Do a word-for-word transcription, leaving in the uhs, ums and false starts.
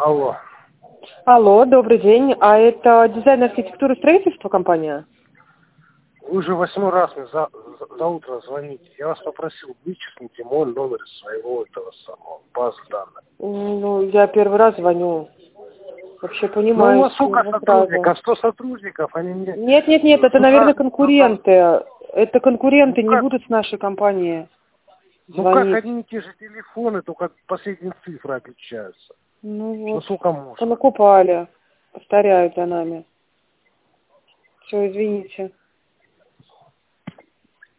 Алло. Алло, добрый день. А это дизайн архитектуры строительства компания? Вы уже восьмой раз мне за, за, за утро звоните. Я вас попросил, вычеркните мой номер из своего этого самого базы данных. Ну, я первый раз звоню. Вообще Ну, понимаю. у вас сколько сотрудников? сто сотрудников? Они мне... Нет, нет, нет, это, Ну, наверное, как, конкуренты. Это конкуренты ну, не как, будут с нашей компанией ну как звонить. одни и те же телефоны, только последние цифры отличаются. Ну Ну вот, сколько можно? понакупали, повторяют за нами. Все, извините.